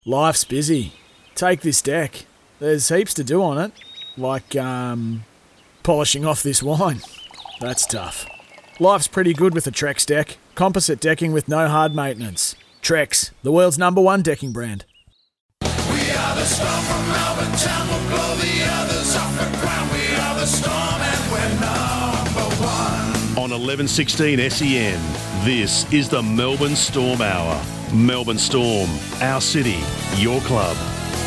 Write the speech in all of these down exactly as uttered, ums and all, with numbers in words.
Life's busy. Take this deck. There's heaps to do on it, like um, polishing off this wine. That's tough. Life's pretty good with a Trex deck. Composite decking with no hard maintenance. Trex, the world's number one decking brand. We are the storm from Melbourne town. We'll blow the others off the ground. We are the storm and we're number one. On eleven sixteen S E N, this is the Melbourne Storm Hour. Melbourne Storm, our city, your club.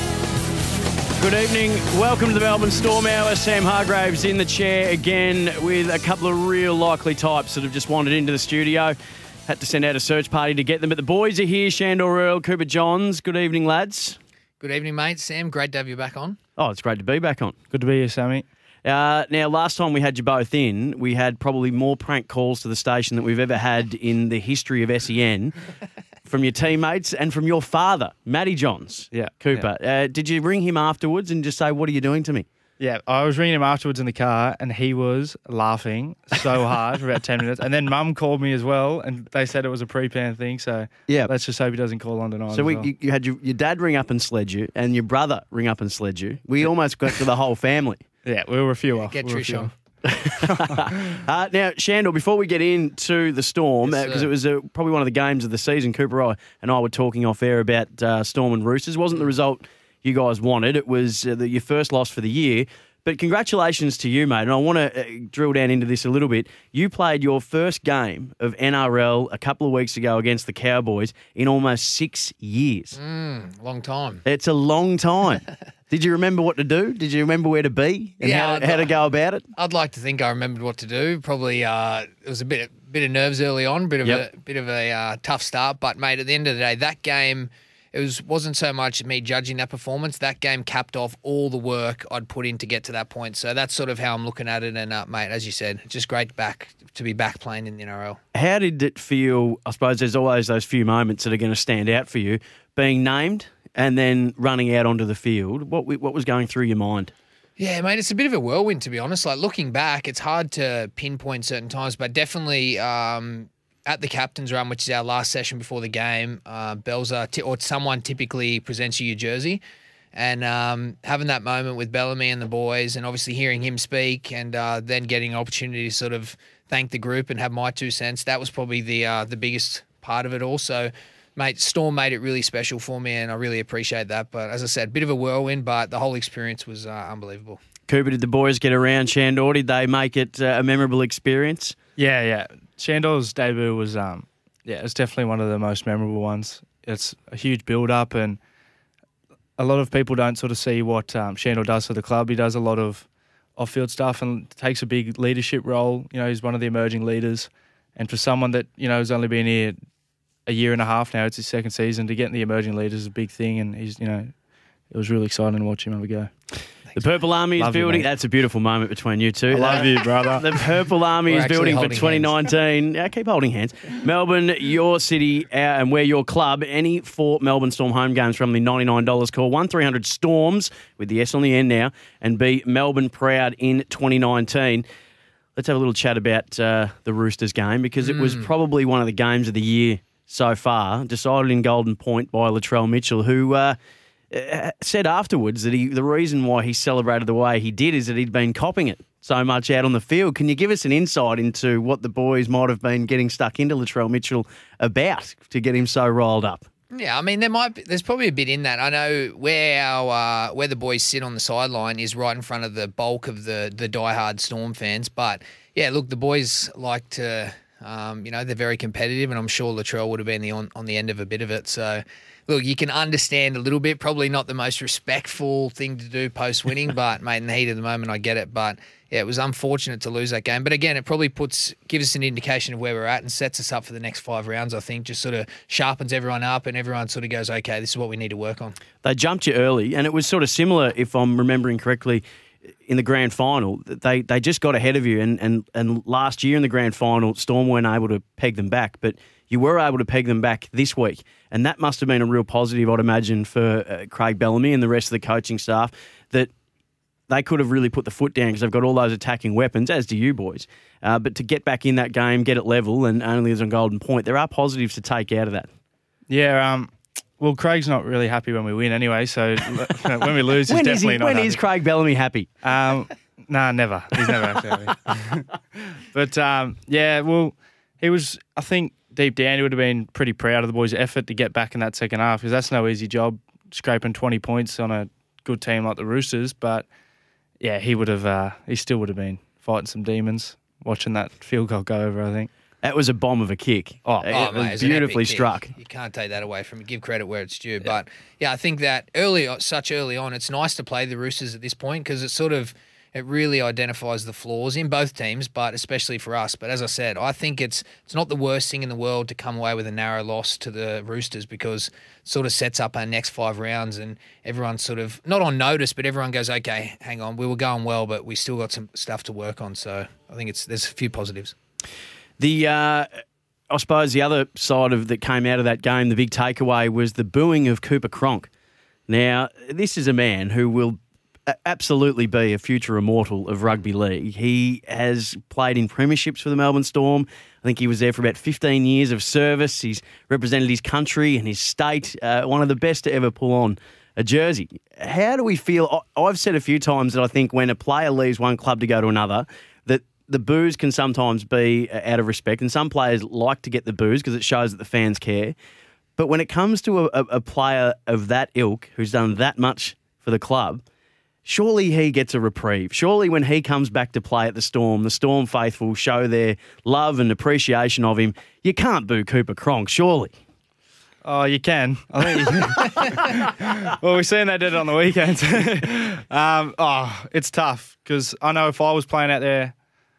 Good evening. Welcome to the Melbourne Storm Hour. Sam Hargraves in the chair again with a couple of real likely types that have just wandered into the studio. Had to send out a search party to get them, but the boys are here. Shandor Earl, Cooper Johns. Good evening, lads. Good evening, mate. Sam, great to have you back on. Oh, it's great to be back on. Good to be here, Sammy. Uh, now, last time we had you both in, we had probably more prank calls to the station than we've ever had in the history of S E N from your teammates and from your father, Matty Johns. Yeah, Cooper. yeah. Uh, did you ring him afterwards and just say, what are you doing to me? Yeah, I was ringing him afterwards in the car and he was laughing so hard for about ten minutes. And then Mum called me as well and they said it was a pre-planned thing. So yeah, let's just hope he doesn't call on tonight. So we, well. you, you had your, your dad ring up and sled you and your brother ring up and sled you. We almost got to the whole family. Yeah, we were a few off. Get we were a Trish few on. off. uh, now, Shandor, before we get into the Storm, because Yes, uh, it was uh, probably one of the games of the season, Cooper I, and I were talking off air about uh, Storm and Roosters. Wasn't the result you guys wanted. It was uh, the, your first loss for the year. But congratulations to you, mate. And I want to uh, drill down into this a little bit. You played your first game of N R L a couple of weeks ago against the Cowboys in almost six years. Mm, long time. It's a long time. Did you remember what to do? Did you remember where to be and Yeah, how, I'd how to like- go about it? I'd like to think I remembered what to do. Probably uh, it was a bit bit of nerves early on, bit of Yep. a bit of a uh, tough start. But mate, at the end of the day, that game. It was, wasn't so much me judging that performance. That game capped off all the work I'd put in to get to that point. So that's sort of how I'm looking at it. And, uh, mate, as you said, it's just great back to be back playing in the N R L. How did it feel? I suppose there's always those few moments that are going to stand out for you, being named and then running out onto the field. What what was going through your mind? Yeah, mate, it's a bit of a whirlwind, to be honest. Like, looking back, it's hard to pinpoint certain times, but definitely um, at the captain's run, which is our last session before the game, uh, Belzer t- or someone typically presents you your jersey. And um, having that moment with Bellamy and the boys and obviously hearing him speak and uh, then getting an opportunity to sort of thank the group and have my two cents, that was probably the uh, the biggest part of it also. Mate, Storm made it really special for me and I really appreciate that. But as I said, a bit of a whirlwind, but the whole experience was uh, unbelievable. Cooper, did the boys get around Shandor? Did they make it uh, a memorable experience? Yeah, yeah. Shandor's debut was, um, yeah, it's definitely one of the most memorable ones. It's a huge build-up and a lot of people don't sort of see what um, Shandor does for the club. He does a lot of off-field stuff and takes a big leadership role. You know, he's one of the emerging leaders. And for someone that, you know, has only been here a year and a half now, it's his second season, to get in the emerging leaders is a big thing. And he's, you know, it was really exciting to watch him have a go. The Purple Army Love is you, building. mate. That's a beautiful moment between you two. I love you, brother. The Purple Army We're is actually building for holding twenty nineteen. Yeah, keep holding hands. Melbourne, your city, uh, and we're your club. Any four Melbourne Storm home games for only ninety-nine dollars. Call one three hundred Storms with the S on the end now and be Melbourne proud in twenty nineteen. Let's have a little chat about uh, the Roosters game because it was probably one of the games of the year so far, decided in Golden Point by Latrell Mitchell, who uh, uh, said afterwards that he the reason why he celebrated the way he did is that he'd been copping it so much out on the field. Can you give us an insight into what the boys might have been getting stuck into Latrell Mitchell about to get him so riled up? Yeah, I mean, there might be, there's probably a bit in that. I know where our uh, where the boys sit on the sideline is right in front of the bulk of the the diehard Storm fans. But yeah, look, the boys like to, um, you know, they're very competitive, and I'm sure Latrell would have been the on, on the end of a bit of it. So, look, you can understand a little bit. Probably not the most respectful thing to do post winning, but mate, in the heat of the moment, I get it. But yeah, it was unfortunate to lose that game. But again, it probably puts gives us an indication of where we're at and sets us up for the next five rounds, I think. Just sort of sharpens everyone up and everyone sort of goes, okay, this is what we need to work on. They jumped you early, and it was sort of similar, if I'm remembering correctly, in the grand final. They they just got ahead of you, and, and, and last year in the grand final, Storm weren't able to peg them back, but you were able to peg them back this week, and that must have been a real positive, I'd imagine, for uh, Craig Bellamy and the rest of the coaching staff, that they could have really put the foot down because they've got all those attacking weapons, as do you boys. Uh, but to get back in that game, get it level, and only as on Golden Point, there are positives to take out of that. Yeah, um, Well, Craig's not really happy when we win anyway, so when we lose, he's When is, definitely he, not when happy. is Craig Bellamy happy? Um, nah, never. He's never actually happy. But, um, yeah, well, he was, I think, deep down, he would have been pretty proud of the boys' effort to get back in that second half, because that's no easy job, scraping twenty points on a good team like the Roosters. But, yeah, he would have, uh, he still would have been fighting some demons watching that field goal go over, I think. That was a bomb of a kick. Oh, it Oh, was mate, it's an beautifully epic kick. struck. You can't take that away from him. Give credit where it's due. But, yeah, I think that early, such early on, it's nice to play the Roosters at this point because it sort of, it really identifies the flaws in both teams, but especially for us. But as I said, I think it's it's not the worst thing in the world to come away with a narrow loss to the Roosters because it sort of sets up our next five rounds and everyone's sort of, not on notice, but everyone goes, okay, hang on, we were going well, but we still got some stuff to work on. So I think it's there's a few positives. The uh, I suppose the other side of that came out of that game, the big takeaway was the booing of Cooper Cronk. Now, this is a man who will absolutely be a future immortal of rugby league. He has played in premierships for the Melbourne Storm. I think he was there for about fifteen years of service. He's represented his country and his state. Uh, one of the best to ever pull on a jersey. How do we feel? I've said a few times that I think when a player leaves one club to go to another, that the boos can sometimes be out of respect, and some players like to get the boos because it shows that the fans care. But when it comes to a, a player of that ilk who's done that much for the club, surely he gets a reprieve. Surely when he comes back to play at the Storm, the Storm faithful show their love and appreciation of him. You can't boo Cooper Cronk, surely. Oh, you can. I think you can. Well, we've seen they did it on the weekends. um, oh, it's tough because I know if I was playing out there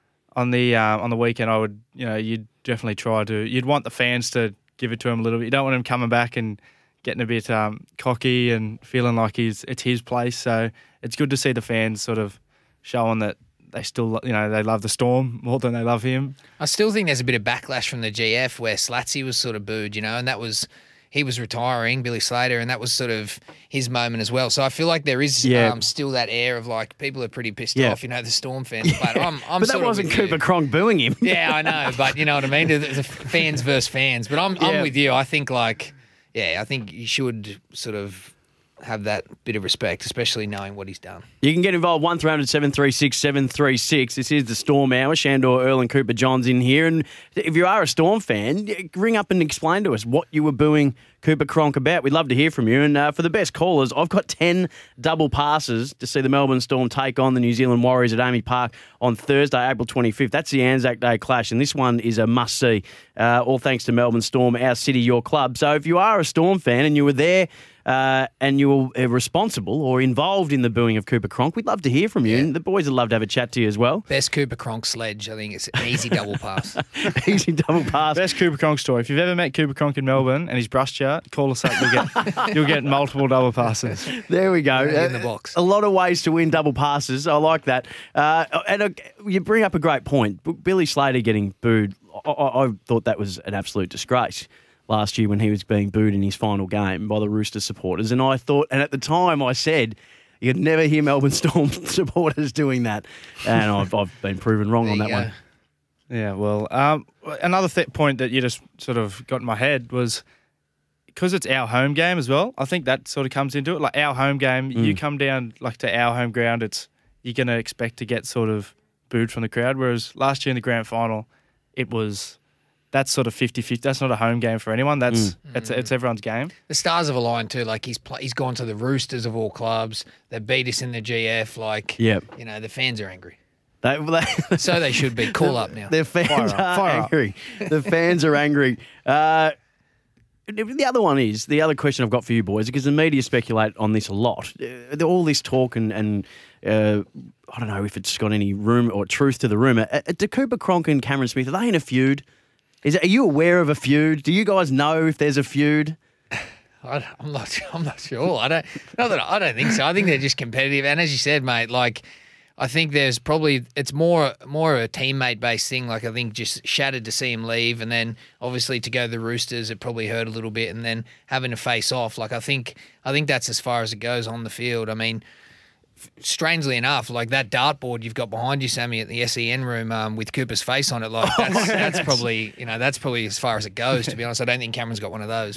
on the uh, on the weekend, I would, you know, you'd definitely try to. You'd want the fans to give it to him a little bit. You don't want him coming back and getting a bit um, cocky and feeling like he's it's his place. So it's good to see the fans sort of showing that they still, you know, they love the Storm more than they love him. I still think there's a bit of backlash from the G F where Slatsy was sort of booed, you know, and that was, he was retiring, Billy Slater, and that was sort of his moment as well. So I feel like there is Yeah. um, still that air of like people are pretty pissed Yeah. off, you know, the Storm fans. But I'm, I'm but that sort of wasn't with Cooper you. Cronk booing him. Yeah, I know, but you know what I mean? The, the fans versus fans. But I'm, Yeah. I'm with you. I think like, yeah, I think you should sort of have that bit of respect, especially knowing what he's done. You can get involved one three hundred seven three six seven three six. This is the Storm Hour. Shandor, Earl and Cooper John's in here. And if you are a Storm fan, ring up and explain to us what you were booing Cooper Cronk about. We'd love to hear from you. And uh, for the best callers, I've got ten double passes to see the Melbourne Storm take on the New Zealand Warriors at Amy Park on Thursday, April twenty-fifth. That's the Anzac Day clash, and this one is a must-see. Uh, all thanks to Melbourne Storm, our city, your club. So if you are a Storm fan and you were there uh, and you were uh, responsible or involved in the booing of Cooper Cronk, we'd love to hear from you. Yeah. And the boys would love to have a chat to you as well. Best Cooper Cronk sledge. I think it's an easy double pass. Easy double pass. Best Cooper Cronk story. If you've ever met Cooper Cronk in Melbourne and he's brushed you, call us up. You'll get, you'll get multiple double passes. There we go. In the Uh, box. A lot of ways to win double passes. I like that. Uh, and uh, you bring up a great point. B- Billy Slater getting booed, I-, I-, I thought that was an absolute disgrace last year when he was being booed in his final game by the Roosters supporters. And I thought, and at the time I said, you'd never hear Melbourne Storm supporters doing that. And I've, I've been proven wrong There on you that go. one. Yeah, well, um, another th- point that you just sort of got in my head was because it's our home game as well. I think that sort of comes into it. Like our home game, you come down like to our home ground, it's you're going to expect to get sort of booed from the crowd. Whereas last year in the grand final, it was that's sort of fifty-fifty. That's not a home game for anyone. That's it's it's everyone's game. The stars have aligned too. Like he's pl- he's gone to the Roosters of all clubs. They beat us in the G F. Like, Yep. you know, the fans are angry. They, they, So they should be. Call up now. The fans Fire up, are fire up. angry. The fans are angry. Uh, the other one is, the other question I've got for you boys, because the media speculate on this a lot. Uh, all this talk and, and uh, I don't know if it's got any room or truth to the rumour. Uh, do Cooper Cronk and Cameron Smith, are they in a feud? Is it, are you aware of a feud? Do you guys know if there's a feud? I, I'm not. I'm not sure. I don't. Not that I don't think so. I think they're just competitive. And as you said, mate, like I think there's probably it's more more a teammate based thing. Like I think just shattered to see him leave, and then obviously to go to the Roosters, it probably hurt a little bit, and then having to face off. Like I think I think that's as far as it goes on the field. I mean, strangely enough, like that dartboard you've got behind you, Sammy, at the S E N room um, with Cooper's face on it, like that's, that's probably you know that's probably as far as it goes. To be honest, I don't think Cameron's got one of those. No,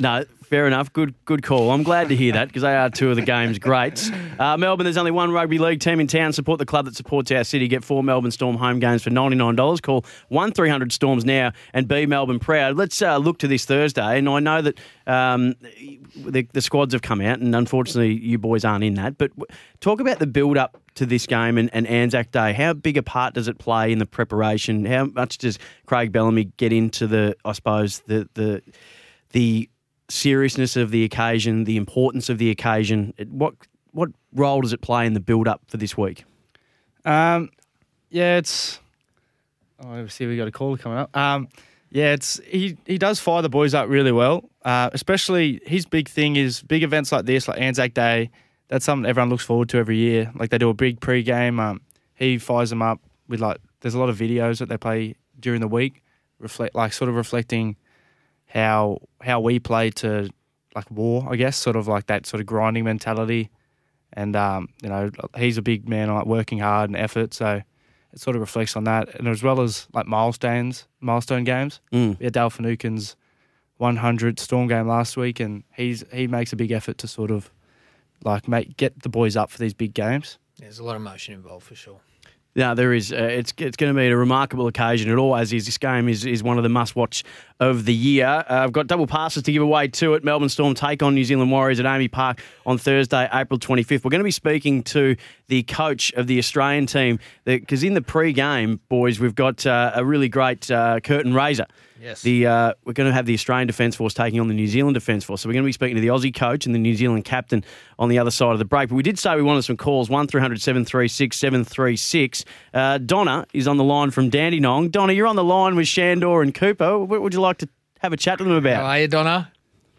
Fair enough. Good good call. I'm glad to hear that because they are two of the game's greats. Uh, Melbourne, there's only one rugby league team in town. Support the club that supports our city. Get four Melbourne Storm home games for ninety-nine dollars. Call one three hundred Storms now and be Melbourne proud. Let's uh, look to this Thursday. And I know that um, the, the squads have come out and unfortunately you boys aren't in that. But talk about the build-up to this game and, and Anzac Day. How big a part does it play in the preparation? How much does Craig Bellamy get into the, I suppose, the the the seriousness of the occasion, the importance of the occasion? What what role does it play in the build-up for this week? Um, yeah, it's. Oh, obviously we got a caller coming up. Um, yeah, it's he he does fire the boys up really well. Uh, especially his big thing is big events like this, like Anzac Day. That's something everyone looks forward to every year. Like they do a big pre-game. Um, he fires them up with like. There's a lot of videos that they play during the week, reflect like sort of reflecting how how we play to like war, I guess, sort of like that sort of grinding mentality. And um, you know, he's a big man on like working hard and effort, so it sort of reflects on that. And as well as like milestones, milestone games. Mm. We had Dale Finucane's one hundredth Storm game last week, and he's he makes a big effort to sort of like make get the boys up for these big games. There's a lot of emotion involved for sure. No, there is. Uh, it's it's going to be a remarkable occasion. It always is. This game is, is one of the must-watch of the year. Uh, I've got double passes to give away to it. Melbourne Storm take on New Zealand Warriors at Amy Park on Thursday, April twenty-fifth. We're going to be speaking to the coach of the Australian team because in the pre-game, boys, we've got uh, a really great uh, curtain raiser. Yes. The uh, we're going to have the Australian Defence Force taking on the New Zealand Defence Force. So we're going to be speaking to the Aussie coach and the New Zealand captain on the other side of the break. But we did say we wanted some calls, one three hundred seven three six seven three six. Uh, Donna is on the line from Dandenong. Donna, you're on the line with Shandor and Cooper. What would you like to have a chat to them about? How are you, Donna?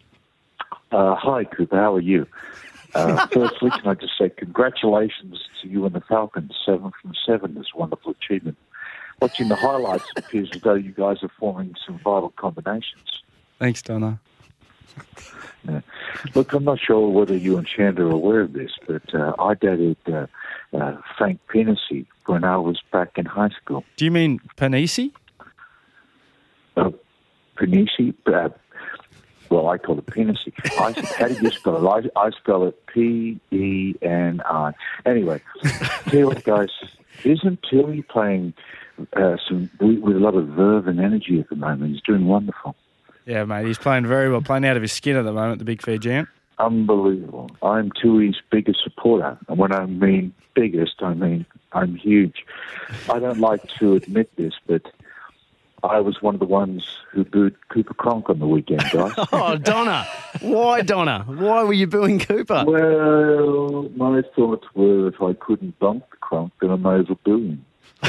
Uh, hi, Cooper. How are you? Uh, firstly, can I just say congratulations to you and the Falcons. Seven from seven is a wonderful achievement. Watching the highlights, it appears as though you guys are forming some vital combinations. Thanks, Donna. Yeah. Look, I'm not sure whether you and Shanda are aware of this, but uh, I dated uh, uh, Frank Penisi when I was back in high school. Do you mean Panisi? Uh, Penisi? Uh, well, I call it Penisi. I, how do you spell it? I, I spell it P E N I. Anyway, tell you what, guys, isn't Tilly playing uh, some with a lot of verve and energy at the moment? He's doing wonderful. Yeah, mate, he's playing very well, playing out of his skin at the moment, the big fair giant. Unbelievable. I'm Tui's biggest supporter. And when I mean biggest, I mean I'm huge. I don't like to admit this, but I was one of the ones who booed Cooper Cronk on the weekend, guys. Oh, Donna. Why, Donna? Why were you booing Cooper? Well, my thoughts were if I couldn't bump the Cronk, then I might as well boo him.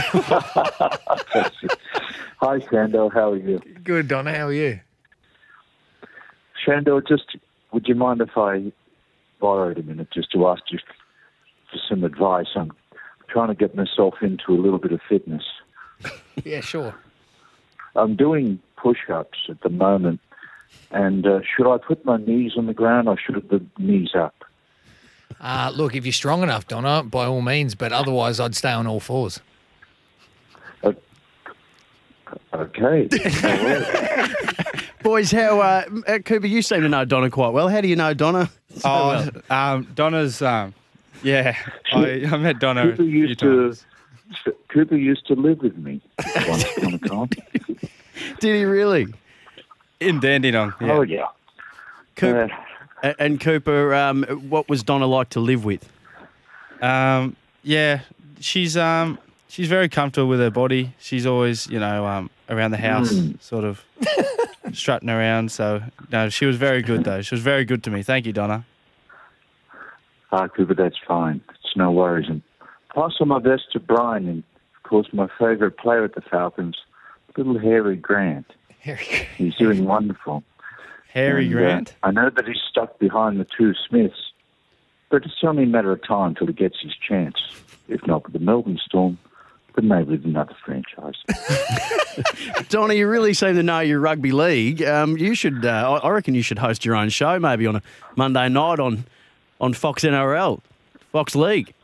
Hi, Shando. How are you? Good, Donna. How are you? Shando, just would you mind if I borrowed a minute just to ask you for some advice? I'm trying to get myself into a little bit of fitness. Yeah, sure. I'm doing push-ups at the moment, and uh, should I put my knees on the ground or should I put the knees up? Uh, look, if you're strong enough, Donna, by all means, but otherwise I'd stay on all fours. Uh, okay. No worries. Boys, how uh, uh, Cooper, you seem to know Donna quite well. How do you know Donna? So Oh, well? um, Donna's, um, yeah, I, I met Donna Cooper a few used to times. Cooper used to live with me once upon a time. Did he really? In Dandenong, yeah. Oh yeah. Cooper, Uh, A- and Cooper, um, what was Donna like to live with? Um, yeah, she's um, she's very comfortable with her body. She's always, you know, um, around the house, Mm. sort of strutting around. So, no, she was very good, though. She was very good to me. Thank you, Donna. Ah, Cooper, that's fine. It's no worries. And pass on my best to Brian and, of course, my favourite player at the Falcons, little Harry Grant. He's doing wonderful. Harry And, uh, Grant. I know that he's stuck behind the two Smiths, but it's only a matter of time till he gets his chance. If not with the Melbourne Storm, but maybe with another franchise. Donna, you really seem to know your rugby league. Um, you should, uh, I I reckon you should host your own show maybe on a Monday night on, on Fox N R L, Fox League.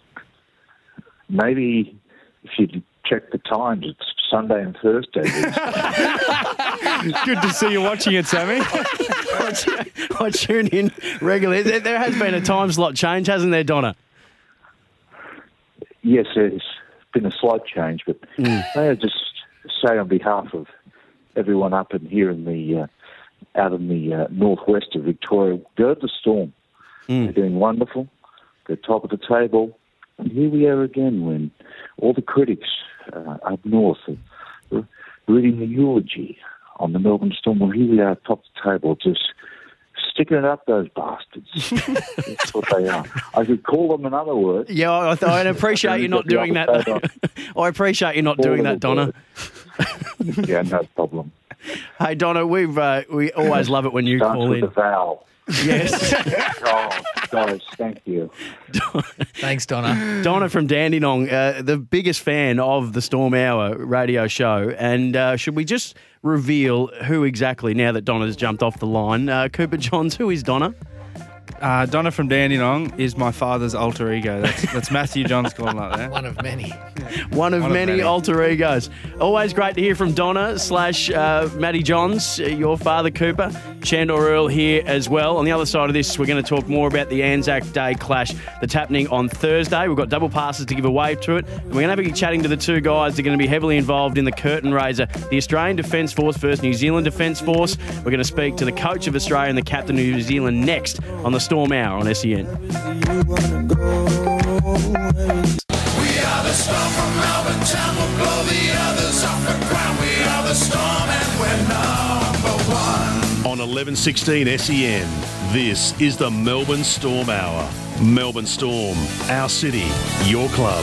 Maybe if you check the times, it's Sunday and Thursday. Good to see you watching it, Sammy. I tune in regularly. There, there has been a time slot change, hasn't there, Donna? Yes, there's been a slight change, but may I just say on behalf of everyone up in here in the uh, out in the uh, northwest of Victoria, go to the Storm. Mm. They're doing wonderful. They're top of the table, and here we are again when all the critics uh, up north are reading the eulogy on the Melbourne Storm. Well, here we are, top of the table, just sticking it up those bastards. That's what they are. I could call them another word. Yeah, I, I appreciate you not doing that. I appreciate you not doing that, Donna. Yeah, no problem. Hey, Donna, we've uh, we always love it when you Dance call with in. the vowel. Yes. Oh, guys, thank you. Thanks, Donna. Donna from Dandenong, uh, the biggest fan of the Storm Hour radio show. And uh, should we just reveal who exactly, now that Donna's jumped off the line? Uh, Cooper Johns, who is Donna? Uh, Donna from Dandenong is my father's alter ego. That's, that's Matthew Johns calling like that. One of many. One of, One of many, many. alter egos. Always great to hear from Donna slash uh, Matty Johns, uh, your father Cooper. Shandor Earl here as well. On the other side of this, we're going to talk more about the Anzac Day clash that's happening on Thursday. We've got double passes to give away to it. And we're going to be chatting to the two guys that are going to be heavily involved in the curtain raiser, the Australian Defence Force versus New Zealand Defence Force. We're going to speak to the coach of Australia and the captain of New Zealand next on the Storm Hour on S E N. We are the Storm from Melbourne town. We'll blow the others off the ground. We are the Storm and we're number one. On eleven sixteen S E N, this is the Melbourne Storm Hour. Melbourne Storm, our city, your club.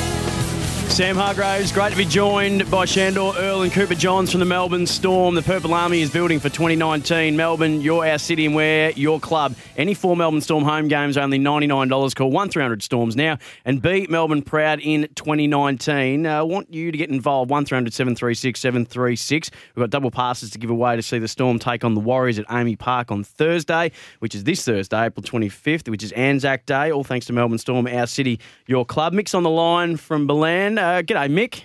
Sam Hargraves, great to be joined by Shandor Earl and Cooper Johns from the Melbourne Storm. The Purple Army is building for twenty nineteen. Melbourne, you're our city and we're your club. Any four Melbourne Storm home games are only ninety-nine dollars. Call one three hundred Storms now and beat Melbourne proud in twenty nineteen. I uh, want you to get involved. one three hundred seven three six seven three six. We've got double passes to give away to see the Storm take on the Warriors at Amy Park on Thursday, which is this Thursday, April twenty-fifth, which is Anzac Day. All thanks to Melbourne Storm, our city, your club. Mick's on the line from Belen. Uh, g'day, Mick.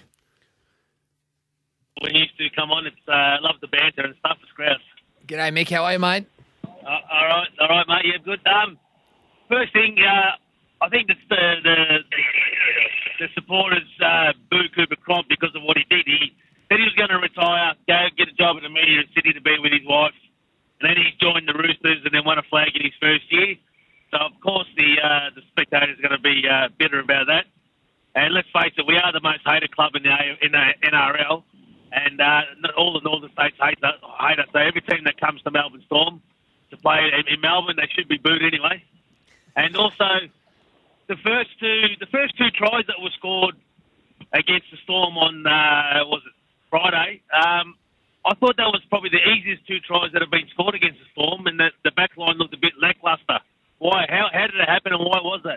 When you used to come on, it's uh, love the banter and stuff. It's grouse. G'day, Mick. How are you, mate? Uh, all right, all right, mate. Yeah, good. Um, first thing, uh, I think it's the the, the supporters uh, boo Cooper Cronk because of what he did. He said he was going to retire, go get a job in the media in Sydney to be with his wife, and then he joined the Roosters and then won a flag in his first year. So of course the uh, the spectators are going to be uh, bitter about that. And let's face it, we are the most hated club in the in the N R L, and uh, all the northern states hate us. Hate us. So every team that comes to Melbourne Storm to play in, in Melbourne, they should be booed anyway. And also, the first two the first two tries that were scored against the Storm on uh, was it Friday. Um, I thought that was probably the easiest two tries that have been scored against the Storm, and that the back line looked a bit lacklustre. Why? How how did it happen, and why was that?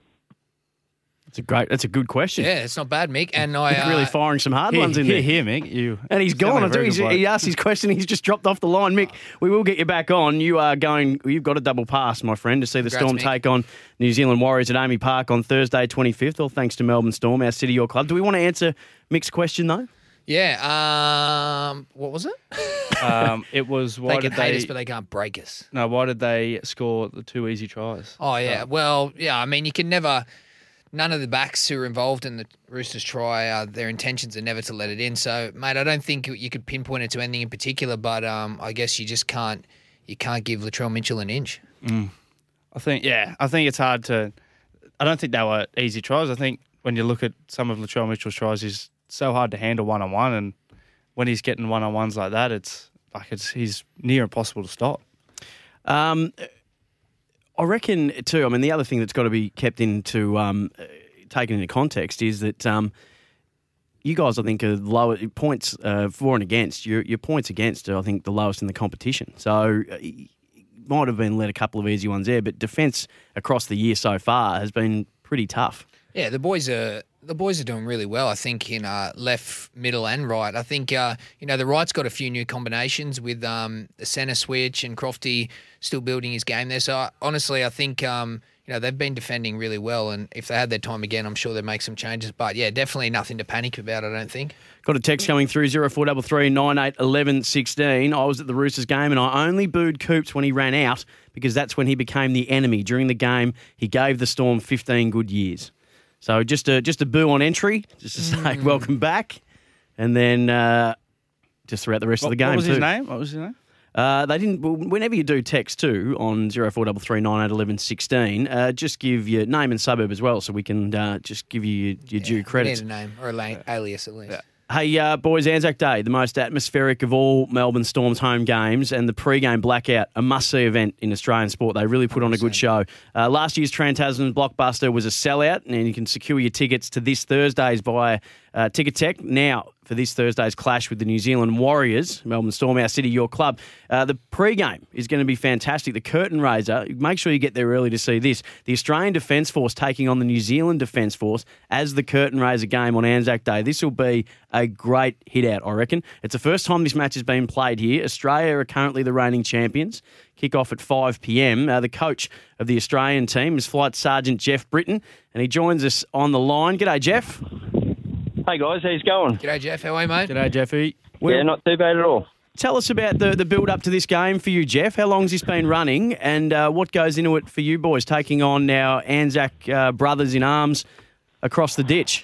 That's a great. That's a good question. Yeah, it's not bad, Mick. And I Mick really uh, firing some hard Here, ones in here, there. here, Mick. You, And he's you sound gone. like I a think very he's, good bloke. he asked his question. He's just dropped off the line. Mick, we will get you back on. You are going. You've got a double pass, my friend, to see the Congrats, Storm Mick. take on New Zealand Warriors at Amy Park on Thursday, twenty-fifth. All thanks to Melbourne Storm, our city, your club. Do we want to answer Mick's question though? yeah. Um, what was it? Um, it was why they did can hate they? us, but they can't break us. No, why did they score the two easy tries? Oh yeah. Well, yeah. I mean, you can never. None of the backs who are involved in the Roosters try, uh, their intentions are never to let it in. So, mate, I don't think you could pinpoint it to anything in particular, but um, I guess you just can't. You can't give Latrell Mitchell an inch. I think, yeah, I think it's hard to. I don't think they were easy tries. I think when you look at some of Latrell Mitchell's tries, he's so hard to handle one on one, and when he's getting one on ones like that, it's like it's he's near impossible to stop. Um, I reckon too. I mean, the other thing that's got to be kept into um, uh, taken into context is that um, you guys, I think, are lower points uh, for and against. Your your points against are, I think, the lowest in the competition. So uh, might have been let a couple of easy ones there, but defence across the year so far has been pretty tough. Yeah, the boys are the boys are doing really well, I think, in uh, left, middle and right. I think, uh, you know, the right's got a few new combinations with um, the centre switch and Crofty still building his game there. So, I, honestly, I think, um, you know, they've been defending really well. And if they had their time again, I'm sure they'd make some changes. But, yeah, definitely nothing to panic about, I don't think. Got a text coming through, zero four three three nine eight one one one six. I was at the Roosters game and I only booed Coops when he ran out because that's when he became the enemy. During the game, he gave the Storm fifteen good years. So just a just a boo on entry, just to say mm. welcome back, and then uh, just throughout the rest what, of the game. What was too. his name? What was his name? Uh, they didn't. Well, whenever you do text too on zero four three three nine eight one one one six, uh, just give your name and suburb as well, so we can uh, just give you your, your yeah, due credits. We need a name or a la- alias at least. Yeah. Hey, uh, boys, Anzac Day, the most atmospheric of all Melbourne Storm's home games, and the pre-game blackout, a must-see event in Australian sport. They really put on a good show. Uh, last year's Trans-Tasman Blockbuster was a sellout, and you can secure your tickets to this Thursday's via uh, Ticketek. Now, for this Thursday's clash with the New Zealand Warriors, Melbourne Storm, our city, your club. Uh, the pre-game is going to be fantastic. The curtain raiser, make sure you get there early to see this. The Australian Defence Force taking on the New Zealand Defence Force as the curtain raiser game on Anzac Day. This will be a great hit out, I reckon. It's the first time this match has been played here. Australia are currently the reigning champions. Kick off at five p.m. Uh, the coach of the Australian team is Flight Sergeant Jeff Britton, and he joins us on the line. G'day, Jeff. Hey guys, how's it going? G'day, Jeff. How are you, mate? G'day, Jeffy. Well, yeah, not too bad at all. Tell us about the, the build-up to this game for you, Jeff. How long's this been running, and uh, what goes into it for you boys, taking on now Anzac uh, brothers in arms across the ditch?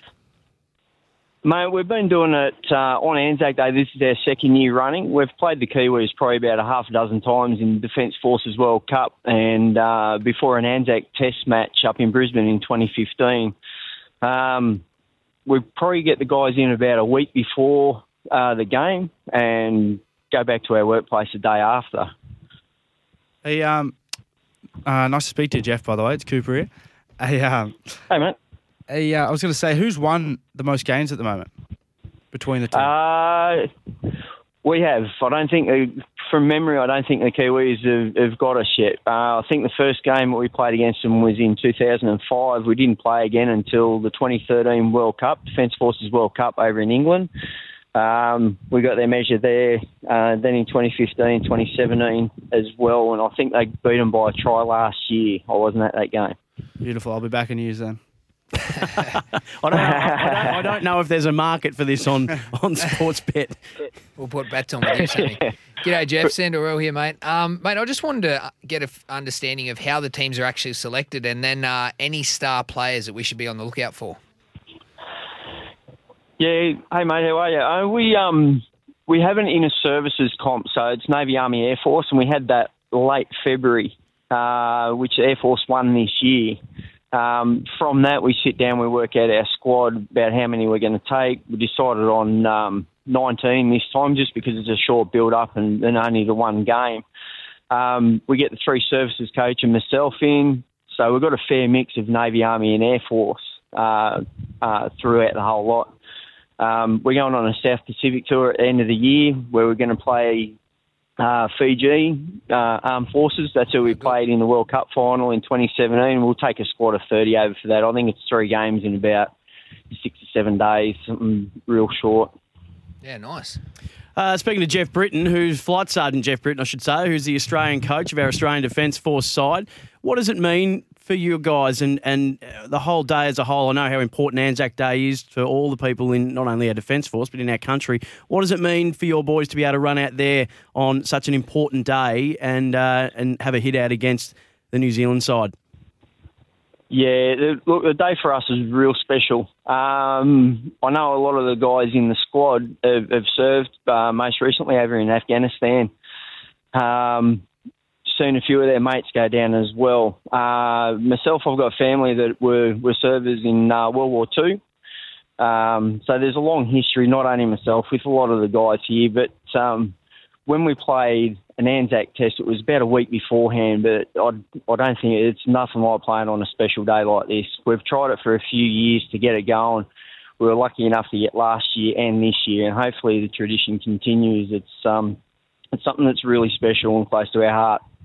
Mate, we've been doing it uh, on Anzac Day. This is our second year running. We've played the Kiwis probably about a half a dozen times in Defence Forces World Cup and uh, before an Anzac Test match up in Brisbane in twenty fifteen. Um, we probably get the guys in about a week before uh, the game and go back to our workplace the day after. Hey, um, uh, nice to speak to you, Jeff, by the way. It's Cooper here. Hey, um, hey mate. Hey, uh, I was going to say, who's won the most games at the moment between the two? Uh, we have. I don't think, uh, from memory, I don't think the Kiwis have, have got us yet. Uh, I think the first game that we played against them was in two thousand five. We didn't play again until the twenty thirteen World Cup, Defence Forces World Cup over in England. Um, we got their measure there. Uh, then in twenty fifteen, twenty seventeen as well, and I think they beat them by a try last year. I wasn't at that game. Beautiful. I'll be back in news then. I, don't know, I, don't, I don't know if there's a market for this on, on Sportsbet. We'll put bets on with you, Sammy. G'day, Jeff. Sandorell here, mate. Um, mate, I just wanted to get an understanding of how the teams are actually selected and then uh, any star players that we should be on the lookout for. Yeah. Hey, mate, how are you? Uh, we, um, we have an inner services comp, so it's Navy, Army, Air Force, and we had that late February, uh, which Air Force won this year. Um, from that, we sit down, we work out our squad, about how many we're going to take. We decided on um, nineteen this time just because it's a short build-up and, and only the one game. Um, we get the three services coach and myself in, so we've got a fair mix of Navy, Army and Air Force uh, uh, throughout the whole lot. Um, we're going on a South Pacific tour at the end of the year where we're going to play Uh, Fiji, uh, Armed Forces. That's who we played in the World Cup final in twenty seventeen. We'll take a squad of thirty over for that. I think it's three games in about six to seven days, something real short. Yeah, nice. Uh, speaking to Jeff Britton, who's Flight Sergeant Jeff Britton, I should say, who's the Australian coach of our Australian Defence Force side, what does it mean for you guys and, and the whole day as a whole? I know how important Anzac Day is for all the people in not only our Defence Force but in our country. What does it mean for your boys to be able to run out there on such an important day and uh, and have a hit out against the New Zealand side? Yeah, the, look, the day for us is real special. Um, I know a lot of the guys in the squad have, have served, uh, most recently over in Afghanistan. Um, seen a few of their mates go down as well. Uh, myself, I've got family that were, were servers in uh, World War Two. Um, so there's a long history, not only myself, with a lot of the guys here, but um, when we played an Anzac Test, it was about a week beforehand, but I, I don't think it's nothing like playing on a special day like this. We've tried it for a few years to get it going. We were lucky enough to get last year and this year, and hopefully the tradition continues. It's um, it's something that's really special and close to our heart.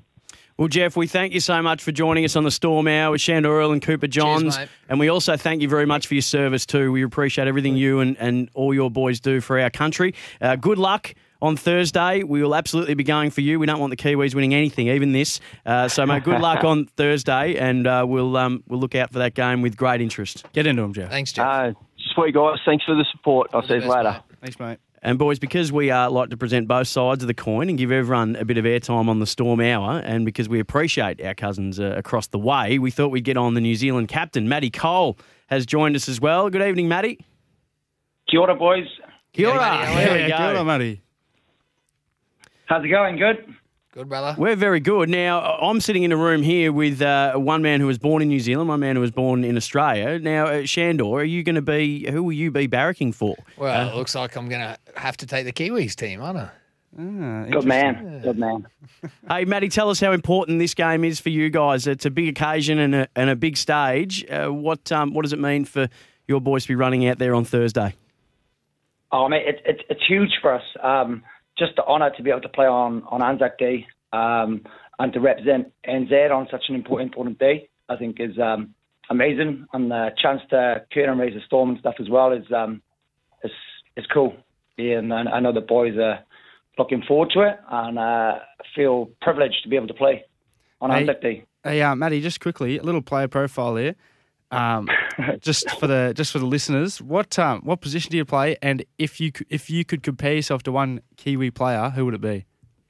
Well, Jeff, we thank you so much for joining us on the Storm Hour with Shandor Earl and Cooper Johns. mate. And we also thank you very much for your service too. We appreciate everything you and, and all your boys do for our country. Uh, good luck on Thursday. We will absolutely be going for you. We don't want the Kiwis winning anything, even this. Uh, so, mate, good luck on Thursday, and uh, we'll um, we'll look out for that game with great interest. Get into them, Jeff. Thanks, Jeff. Uh, sweet, guys. Thanks for the support. I'll see you All the best, later. mate. Thanks, mate. And, boys, because we uh, like to present both sides of the coin and give everyone a bit of airtime on the Storm Hour, and because we appreciate our cousins uh, across the way, we thought we'd get on the New Zealand captain. Matty Cole has joined us as well. Good evening, Matty. Kia ora, boys. Kia ora. Matty, how are There you? we go. Kia ora, Matty. How's it going? Good? Good, brother. We're very good. Now, I'm sitting in a room here with uh, one man who was born in New Zealand, one man who was born in Australia. Now, uh, Shandor, are you going to be, who will you be barracking for? Well, it looks like I'm going to have to take the Kiwis team, aren't I? Ah, Good man. Good man. Hey, Matty, tell us how important this game is for you guys. It's a big occasion and a, and a big stage. Uh, what um, what does it mean for your boys to be running out there on Thursday? Oh, mate, it's it's it's huge for us. Um, just the honour to be able to play on, on Anzac Day um, and to represent N Z on such an important important day, I think is um, amazing. And the chance to curtain and raise the Storm and stuff as well is um, is, is cool. Yeah, and I I know the boys are looking forward to it, and uh, feel privileged to be able to play on Hey. Anzac Day. Hey, uh, Matty, just quickly, a little player profile here. Um, just for the just for the listeners, what um, what position do you play? And if you c- if you could compare yourself to one Kiwi player, who would it be?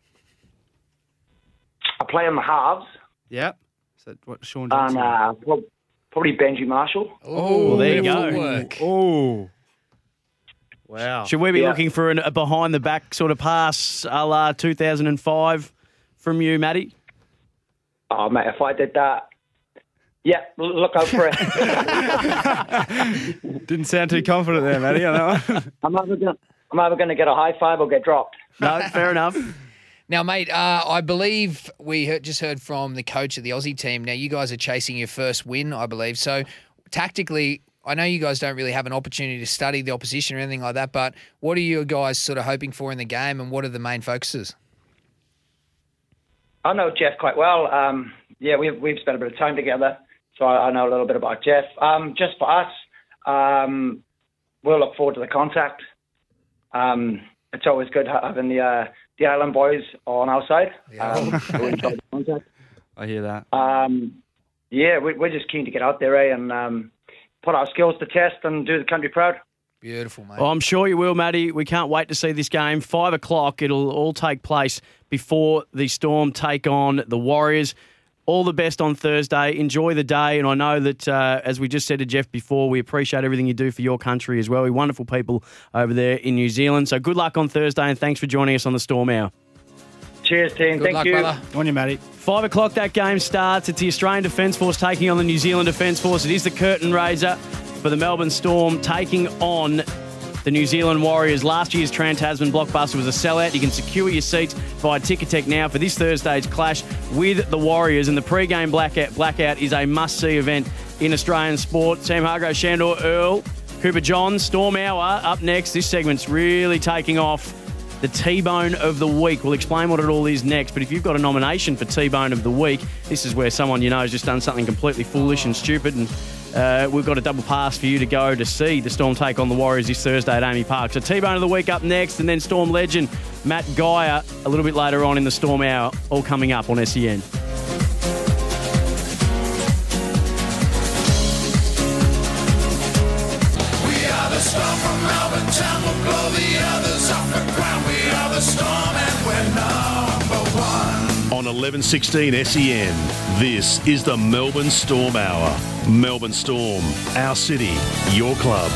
I play on the halves, Yeah. So what Sean and Johnson? uh, prob- probably Benji Marshall. Oh, well, there you go. Work. Oh. Wow. Should we be Yeah. looking for an, a behind-the-back sort of pass a la two thousand five from you, Matty? Oh, mate, if I did that, yeah, l- look out for it. Didn't sound too confident there, Matty. I know. I'm either going I'm either going to get a high five or get dropped. No, fair enough. Now, mate, uh, I believe we heard, just heard from the coach of the Aussie team. Now, you guys are chasing your first win, I believe. So, tactically, I know you guys don't really have an opportunity to study the opposition or anything like that, but what are you guys sort of hoping for in the game, and what are the main focuses? I know Jeff quite well. Um, yeah, we've we've spent a bit of time together, so I, I know a little bit about Jeff. Um, just for us, um, we'll look forward to the contact. Um, it's always good having the uh, the Island boys on our side. Um, who enjoy the contact. I hear that. Um, yeah, we, we're just keen to get out there, eh, and um, put our skills to test and do the country proud. Beautiful, mate. Well, I'm sure you will, Matty. We can't wait to see this game. Five o'clock. It'll all take place before the Storm take on the Warriors. All the best on Thursday. Enjoy the day. And I know that, uh, as we just said to Jeff before, we appreciate everything you do for your country as well. We're wonderful people over there in New Zealand. So good luck on Thursday, and thanks for joining us on the Storm Hour. Cheers, team. Good Thank luck, you. brother. On you, Matty. Five o'clock, that game starts. It's the Australian Defence Force taking on the New Zealand Defence Force. It is the curtain raiser for the Melbourne Storm taking on the New Zealand Warriors. Last year's Trans-Tasman blockbuster was a sellout. You can secure your seats via Ticketek now for this Thursday's clash with the Warriors. And the pre-game blackout, blackout is a must-see event in Australian sport. Sam Hargrave, Shandor Earl, Cooper Johns, Storm Hour up next. This segment's really taking off. The T-Bone of the Week. We'll explain what it all is next, but if you've got a nomination for T-Bone of the Week, this is where someone you know has just done something completely foolish and stupid, and uh, we've got a double pass for you to go to see the Storm take on the Warriors this Thursday at Amy Park. So T-Bone of the Week up next, and then Storm legend Matt Geyer a little bit later on in the Storm Hour, all coming up on S E N. We are the Storm from Melbourne town. We'll blow the others off the ground. We are the Storm and we're number one. On eleven sixteen S E N, this is the Melbourne Storm Hour. Melbourne Storm, our city, your club.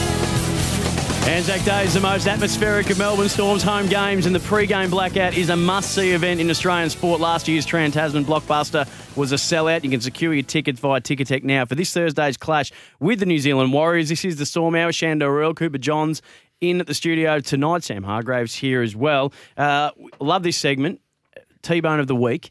Anzac Day is the most atmospheric of Melbourne Storm's home games, and the pre-game blackout is a must-see event in Australian sport. Last year's Trans-Tasman blockbuster was a sellout. You can secure your tickets via Ticketek now for this Thursday's clash with the New Zealand Warriors. This is the Storm Hour. Shandor Earl, Cooper Johns in at the studio tonight. Sam Hargraves here as well. Uh, love this segment, T-Bone of the Week.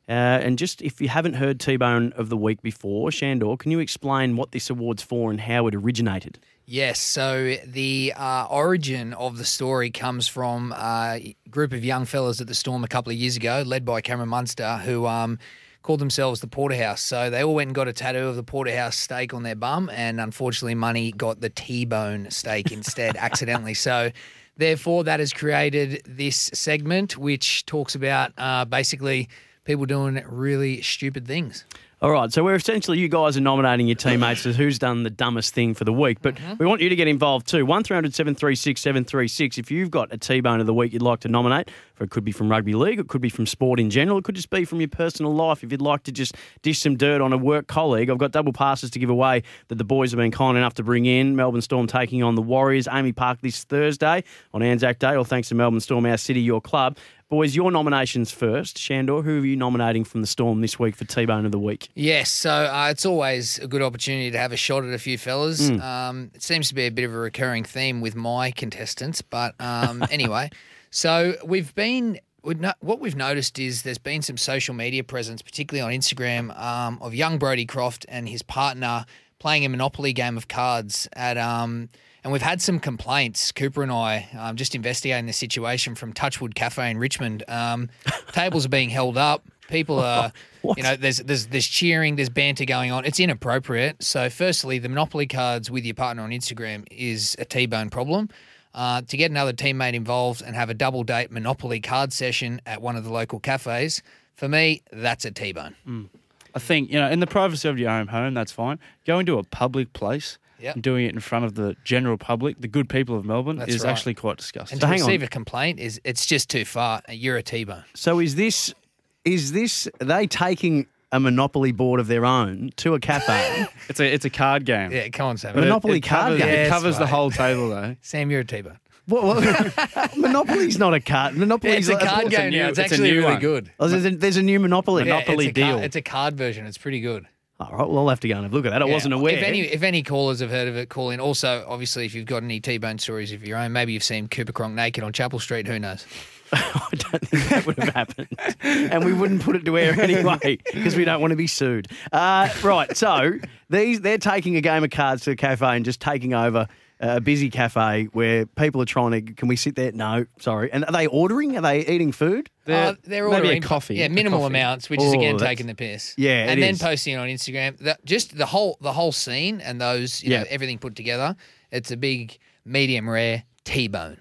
Uh, and just if you haven't heard T-Bone of the Week before, Shandor, can you explain what this award's for and how it originated? Yes, so the uh, origin of the story comes from uh, a group of young fellas at the Storm a couple of years ago, led by Cameron Munster, who um, called themselves the Porterhouse. So they all went and got a tattoo of the Porterhouse steak on their bum, and unfortunately Money got the T-Bone steak instead accidentally. So therefore that has created this segment which talks about uh, basically people doing really stupid things. All right, so we're essentially, you guys are nominating your teammates as who's done the dumbest thing for the week, but mm-hmm. we want you to get involved too. one three hundred seven three six seven three six if you've got a T-Bone of the week you'd like to nominate. For it could be from rugby league, it could be from sport in general, it could just be from your personal life. If you'd like to just dish some dirt on a work colleague, I've got double passes to give away that the boys have been kind enough to bring in. Melbourne Storm taking on the Warriors, Amy Park this Thursday on Anzac Day, all thanks to Melbourne Storm, our city, your club. Boys, your nominations first. Shandor, who are you nominating from the Storm this week for T-Bone of the week? Yes, so uh, it's always a good opportunity to have a shot at a few fellas. Mm. Um, it seems to be a bit of a recurring theme with my contestants, but um, anyway. So we've been... We've no, what we've noticed is there's been some social media presence, particularly on Instagram, um, of young Brodie Croft and his partner playing a Monopoly game of cards at... Um, And we've had some complaints, Cooper and I, um, just investigating the situation from Touchwood Cafe in Richmond. Um, tables are being held up. People are, you know, there's, there's there's cheering, there's banter going on. It's inappropriate. So firstly, the Monopoly cards with your partner on Instagram is a T-Bone problem. Uh, to get another teammate involved and have a double date Monopoly card session at one of the local cafes, for me, that's a T-Bone. Mm. I think, you know, in the privacy of your own home, that's fine. Going to a public place... Yep. And doing it in front of the general public, the good people of Melbourne, That's is right. actually quite disgusting. And to receive a complaint is it's just too far. You're a T-Bone. So is this is this are they taking a Monopoly board of their own to a cafe? it's a it's a card game. Yeah, come on, Sam. Monopoly it, it card covers, game. It Yes, covers the mate. whole table though. Sam, you're a T-Bone. What, what? Monopoly's not a card. Monopoly's Yeah, it's a card it's a game new- now. It's, it's a actually new really one. good. Oh, there's, a, there's a new Monopoly. Yeah, Monopoly it's a card- deal. it's a card version. It's pretty good. All right, well, I'll have to go and have a look at that. I Yeah. wasn't aware. If any, if any callers have heard of it, call in. Also, obviously, if you've got any T-Bone stories of your own, maybe you've seen Cooper Cronk naked on Chapel Street. Who knows? I don't think that would have happened. And we wouldn't put it to air anyway because we don't want to be sued. Uh, right, so these they're taking a game of cards to a cafe and just taking over a busy cafe where people are trying to, can we sit there? No, sorry. And are they ordering? Are they eating food? They're, Uh, they're maybe ordering a coffee. yeah, a minimal coffee. amounts, which is Oh, again that's- taking the piss. Yeah, it and then is. posting it on Instagram. That, just the whole the whole scene and those, you Yeah. know, everything put together. It's a big, medium rare T-Bone.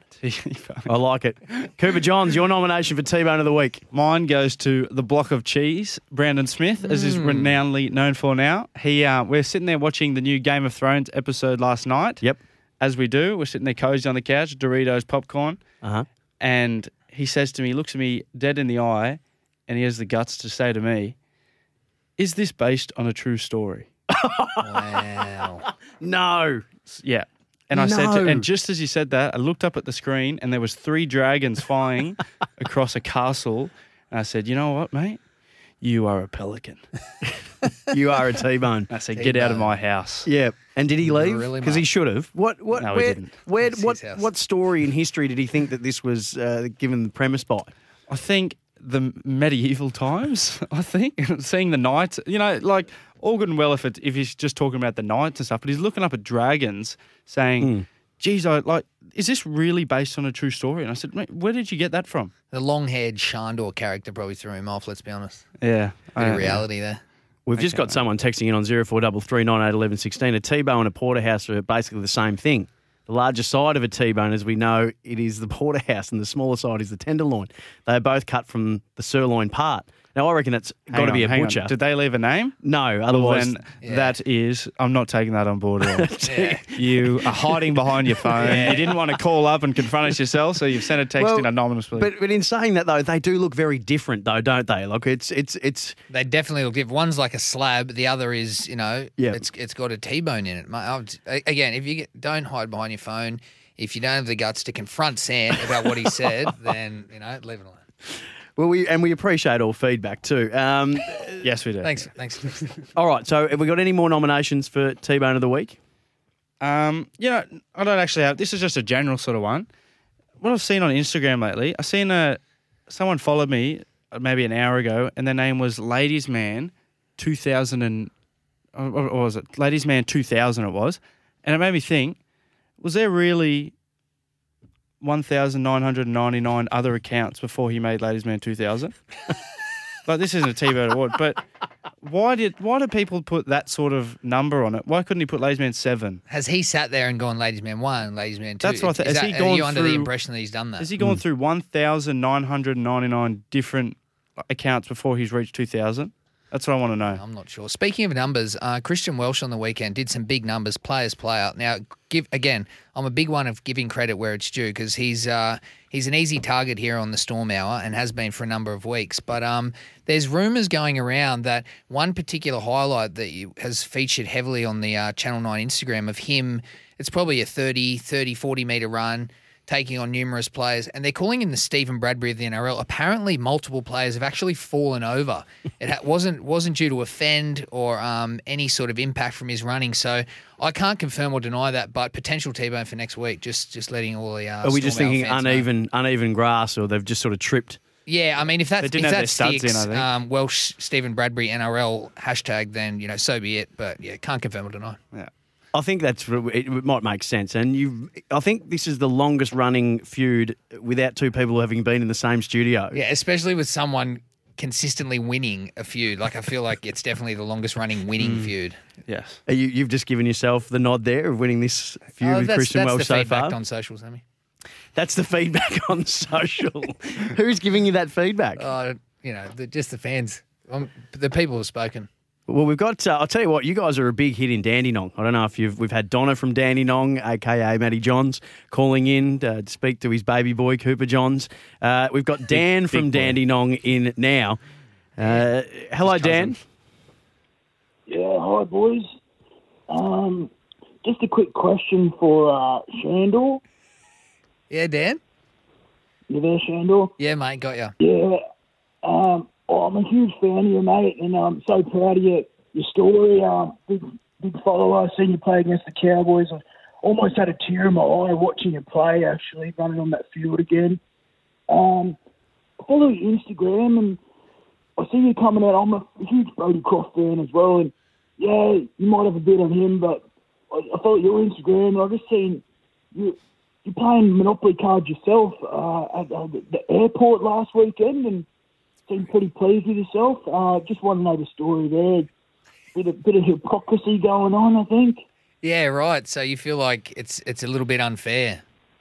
I like it. Cooper Johns, your nomination for T-Bone of the week. Mine goes to the block of cheese, Brandon Smith, as is renownedly known for now. He, uh, we're sitting there watching the new Game of Thrones episode last night. Yep. As we do, we're sitting there cozy on the couch, Doritos, popcorn, Uh-huh. and he says to me, he looks at me dead in the eye, and he has the guts to say to me, "Is this based on a true story?" Wow. No. Yeah. And I said, to, No. and just as he said that, I looked up at the screen, and there was three dragons flying across a castle, and I said, "You know what, mate? You are a pelican." You are a T-Bone. I said, "Get out of my house." Yeah. And did he leave? Really, Because he mate. should have. What? What? No, he where, didn't. Where? It's What? his house. What story in history did he think that this was uh, given the premise by? I think the medieval times, I think, seeing the knights, you know, like all good and well if it, if he's just talking about the knights and stuff, but he's looking up at dragons saying, Mm. geez, I like, is this really based on a true story? And I said, mate, where did you get that from? The long-haired Shandor character probably threw him off, let's be honest. Yeah. Bit I- of reality there. We've just got someone texting in on zero four three three nine eight one one one six. A T-bone and a porterhouse are basically the same thing. The larger side of a T-bone, as we know, it is the porterhouse, and the smaller side is the tenderloin. They are both cut from the sirloin part. Now, I reckon that's got Hang to be on, a hang on. butcher. Did they leave a name? No, Well, otherwise... then Yeah. that is, I'm not taking that on board at all. Yeah. You are hiding behind your phone. You didn't want to call up and confront us yourself, so you've sent a text Well, in anonymously. But, but in saying that, though, they do look very different, though, don't they? Like, it's... it's, it's They definitely look different. One's like a slab, the other is, you know, Yeah. it's it's got a T-bone in it. Mate, I would- a- Again, if you get, don't hide behind your phone, if you don't have the guts to confront Sam about what he said, then, you know, leave it alone. well, we and we appreciate all feedback, too. Um, yes, we do. Thanks. Thanks. all right, so have we got any more nominations for T-bone of the week? Um, you know, I don't actually have. This is just a general sort of one. What I've seen on Instagram lately, I've seen a someone followed me maybe an hour ago, and their name was Ladies Man two thousand and or, or was it Ladies Man two thousand? It was, and it made me think: was there really one thousand nine hundred ninety nine other accounts before he made Ladies Man two thousand? Like, this isn't a T-Bird award, but why did why do people put that sort of number on it? Why couldn't he put Ladies Man seven? Has he sat there and gone Ladies Man one, Ladies Man two? That's what I th- Is has that, he are gone you under the through- impression that he's done that? Has he gone through one thousand nine hundred ninety-nine different accounts before he's reached two thousand? That's what I want to know. I'm not sure. Speaking of numbers, uh, Christian Welsh on the weekend did some big numbers, players player. Now, give again, I'm a big one of giving credit where it's due because he's uh, he's an easy target here on the Storm Hour and has been for a number of weeks. But um, there's rumours going around that one particular highlight that you, has featured heavily on the uh, Channel nine Instagram of him, it's probably a thirty, thirty, forty metre run, taking on numerous players, and they're calling him the Stephen Bradbury of the N R L. Apparently, multiple players have actually fallen over. It ha- wasn't wasn't due to offend or um, any sort of impact from his running. So I can't confirm or deny that, but potential T-bone for next week. Just just letting all the uh, Are we just Storm Hour thinking fans know. uneven uneven grass, or they've just sort of tripped? Yeah, I mean, if They that's didn't if have their that studs sticks, in, I think. um, Welsh Stephen Bradbury N R L hashtag, then you know so be it. But yeah, can't confirm or deny. Yeah. I think that's it might make sense, and you. I think this is the longest running feud without two people having been in the same studio. Yeah, especially with someone consistently winning a feud. Like I feel like it's definitely the longest running winning Mm. feud. Yes. Are you, you've just given yourself the nod there of winning this feud Oh, with that's, Christian that's Welsh the so feedback far. on social, Sammy. That's the feedback on social. Who's giving you that feedback? Uh, you know, the, just the fans, um, the people have spoken. Well, we've got. Uh, I'll tell you what. You guys are a big hit in Dandenong. I don't know if you've. We've had Donna from Dandenong, aka Matty Johns, calling in uh, to speak to his baby boy Cooper Johns. Uh, we've got Dan big from boy. Dandenong in now. Uh, hello, Dan. Yeah, hi boys. Um, just a quick question for uh, Shandor. Yeah, Dan? You there, Shandor? Yeah, mate, got you. Yeah. Um, oh, I'm a huge fan of you, mate, and I'm so proud of you, your story. Um, big, big follower. I've seen you play against the Cowboys. I almost had a tear in my eye watching you play, actually, running on that field again. Um, I follow your Instagram, and I see you coming out. I'm a huge Brody Croft fan as well, and yeah, you might have a bit on him, but I, I follow your Instagram, and I've just seen you. You're playing Monopoly cards yourself uh, at uh, the, the airport last weekend, and seemed pretty pleased with yourself. Uh, just want to know the story there. Bit of, bit of hypocrisy going on, I think. Yeah, right. So you feel like it's it's a little bit unfair.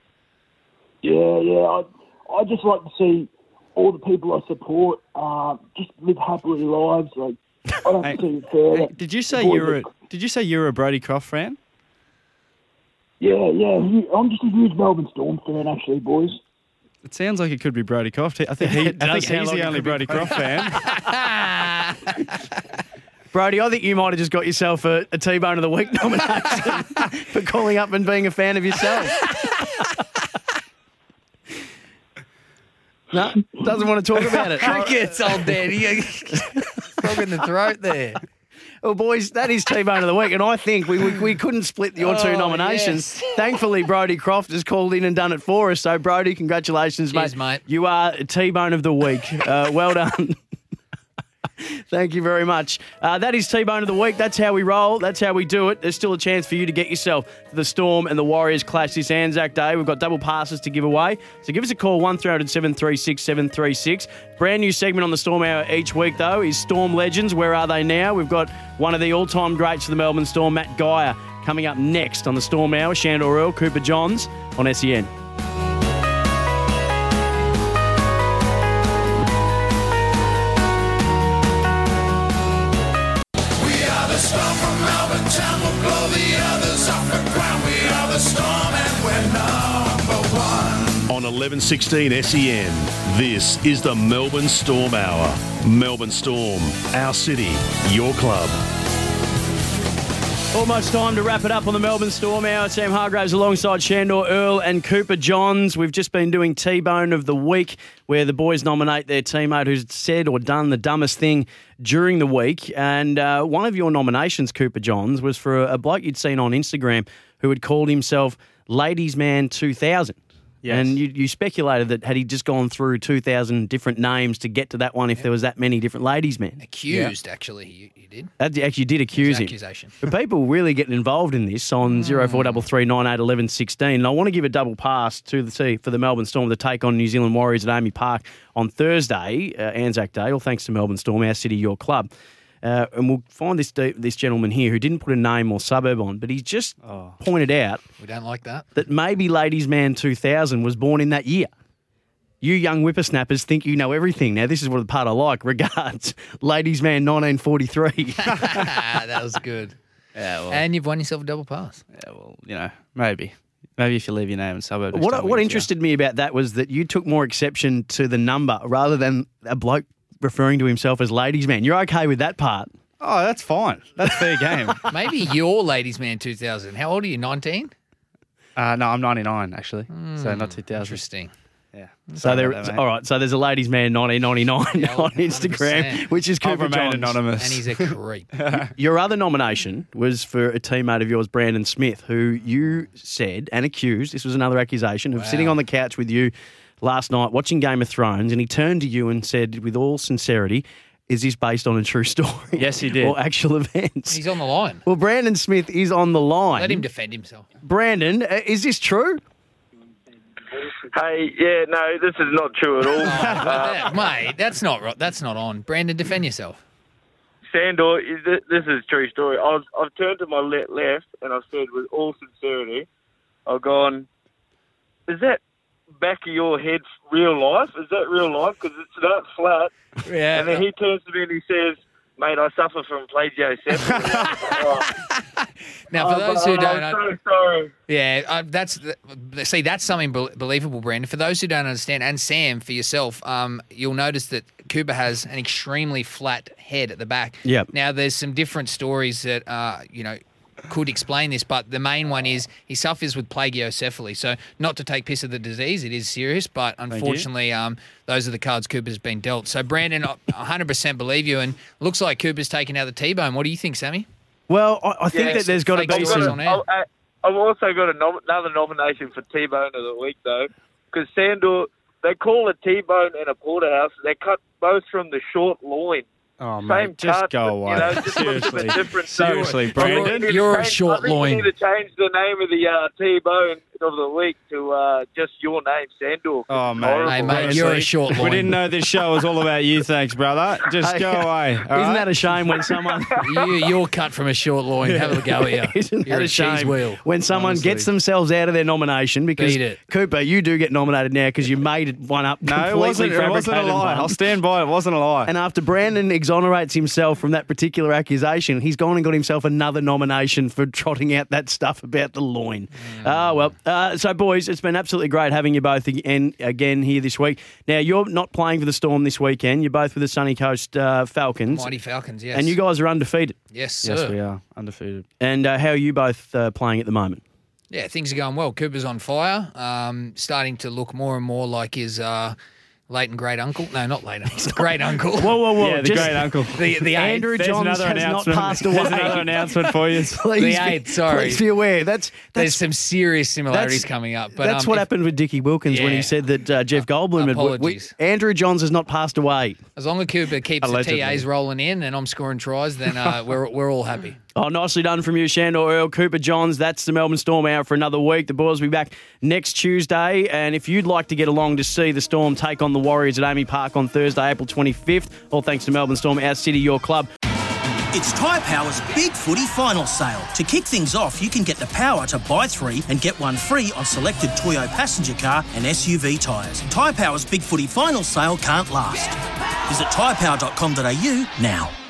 Yeah, yeah. I I just like to see all the people I support uh, just live happily lives. Like I don't Hey, see it fair. Hey, that did you say boys you were? are- A, did you say you were a Brody Croft fan? Yeah, yeah. hu- I'm just a huge Melbourne Storm fan, actually, boys. It sounds like it could be Brody Croft. I think he, I It does think sound he's like the it only could be Brody Croft fan. Brody, I think you might have just got yourself a, a T-Bone of the Week nomination for calling up and being a fan of yourself. No, doesn't want to talk about it. Crickets, old daddy. Frog in the throat there. Well, boys, that is T-Bone of the Week, and I think we we, we couldn't split your two Oh, nominations. yes. Thankfully, Brody Croft has called in and done it for us. So, Brody, congratulations, Cheers, mate. mate. You are T-Bone of the Week. Uh, well done. Thank you very much. Uh, that is T-Bone of the Week. That's how we roll. That's how we do it. There's still a chance for you to get yourself to the Storm and the Warriors clash this Anzac Day. We've got double passes to give away. So give us a call, one three hundred seven three six seven three six. Brand new segment on the Storm Hour each week, though, is Storm Legends. Where are they now? We've got one of the all-time greats for the Melbourne Storm, Matt Geyer, coming up next on the Storm Hour. Shandor Earl, Cooper Johns on S E N. We are the storm from Melbourne town. We'll blow the others off the ground. We are the storm and we're number one. On eleven sixteen S E N, this is the Melbourne Storm Hour. Melbourne Storm, our city, your club. Almost time to wrap it up on the Melbourne Storm Hour. Sam Hargraves alongside Shandor Earl and Cooper Johns. We've just been doing T-Bone of the Week, where the boys nominate their teammate who's said or done the dumbest thing during the week. And uh, one of your nominations, Cooper Johns, was for a, a bloke you'd seen on Instagram who had called himself Ladies Man two thousand. Yes. And you, you speculated that had he just gone through two thousand different names to get to that one, if there was that many different ladies' men. Accused, actually, you, you did. That actually did accuse him. Accusation. But people really getting involved in this on zero four three three nine eight one one one six. And I want to give a double pass to the sea for the Melbourne Storm to take on New Zealand Warriors at Amy Park on Thursday, uh, Anzac Day, all thanks to Melbourne Storm, our city, your club. Uh, and we'll find this this gentleman here who didn't put a name or suburb on, but he's just Oh. pointed out We don't like that. that maybe Ladies Man two thousand was born in that year. You young whippersnappers think you know everything. Now, this is what the part I like. Regards, Ladies Man nineteen forty-three. That was good. Yeah, well, And you've won yourself a double pass. yeah, well, you know, maybe. Maybe if you leave your name and suburb. next What time we what get you. interested me about that was that you took more exception to the number rather than a bloke referring to himself as Ladies Man. You're okay with that part? Oh, that's fine. That's fair game. Maybe you're Ladies Man two thousand. How old are you? nineteen? Uh, no, I'm ninety-nine, actually. so not two thousand. Interesting. Yeah. So Sorry there, about that, mate. all right. So there's a Ladies Man nineteen ninety-nine Yeah, on Instagram, one hundred percent. which is I'll Cooper remain Johns. anonymous. And he's a creep. Your other nomination was for a teammate of yours, Brandon Smith, who you said and accused, this was another accusation, of Wow. sitting on the couch with you last night watching Game of Thrones, and he turned to you and said, with all sincerity, is this based on a true story? Yes, he did. Or actual events? He's on the line. Well, Brandon Smith is on the line. Let him defend himself. Brandon, uh, is this true? Hey, yeah, no, this is not true at all. Oh, uh, that- mate, that's not right. That's not on. Brandon, defend yourself. Sandor, is it- this is a true story. I was, I've turned to my le- left and I've said with all sincerity, I've gone, is that back of your head real life? Is that real life? Because it's that flat. Yeah. And then he turns to me and he says, mate, I suffer from plagiocephaly. Now, for those who don't, I'm so sorry. yeah, uh, that's see, that's something bel- believable, Brandon. For those who don't understand, and Sam, for yourself, um, you'll notice that Cooper has an extremely flat head at the back. Yep. Now, there's some different stories that uh, you know. could explain this, but the main one is he suffers with plagiocephaly. So not to take piss of the disease, it is serious, but unfortunately, um, those are the cards Cooper's been dealt. So Brandon, I one hundred percent believe you, and looks like Cooper's taken out the T-bone. What do you think, Sammy? Well, I, I think Yeah, that there's got to fake be I've, stories got some... on a, air. I- I've also got a nom- another nomination for T-Bone of the week, though, because Sandor, they call a T-bone and a porterhouse. They cut both from the short loin. Oh, Same mate, just cut, go but, away. You know, just looks a Seriously. bit different. Seriously, I think we Brandon. need to You're a change- short I think loin. we need to change the name of the uh, T-bone of the week to uh, just your name, Sandor. Oh, mate. Horrible. Hey, mate, you're a short We loin. didn't know this show was all about you, thanks, brother. Just go away. all Isn't right? that a shame when someone... you, you're cut from a short loin. Have a go at you. Isn't You're that a a shame cheese wheel. when someone honestly. gets themselves out of their nomination? Because, Beat it. Cooper, you do get nominated now because you made it one up No, it completely wasn't, it wasn't a fabricated lie. one. I'll stand by it. It wasn't a lie. And after Brandon exonerates himself from that particular accusation, he's gone and got himself another nomination for trotting out that stuff about the loin. Ah, well. Uh, so, boys, it's been absolutely great having you both again, again here this week. Now, you're not playing for the Storm this weekend. You're both with the Sunny Coast uh, Falcons. Mighty Falcons, yes. And you guys are undefeated. Yes, sir. Yes, we are. Undefeated. And uh, how are you both uh, playing at the moment? Yeah, things are going well. Cooper's on fire. Um, starting to look more and more like his uh, late and great uncle. No, not late uncle. Great uncle. Whoa, whoa, whoa. Yeah, the Just- great uncle. The, the Andrew eighth. There's Johns another has not announcement. passed away. There's another announcement for you. Please The be- eighth, sorry. Please be aware. That's, There's that's, some serious similarities that's- coming up. But that's um, what if- happened with Dickie Wilkins when Yeah. he said that uh, Jeff Goldblum had... Apologies. We, Andrew Johns has not passed away. As long as Cooper keeps Allegedly. the T As rolling in and I'm scoring tries, then uh, we're we're all happy. Oh, nicely done from you, Shandor Earl, Cooper Johns. That's the Melbourne Storm Hour for another week. The boys will be back next Tuesday. And if you'd like to get along to see the Storm take on the Warriors at Amy Park on Thursday, April twenty-fifth, all thanks to Melbourne Storm, our city, your club. It's Tyre Power's Big Footy Final Sale. To kick things off, you can get the power to buy three and get one free on selected Toyo passenger car and S U V tyres. Tyre Power's Big Footy Final Sale can't last. Visit tyre power dot com dot a u now.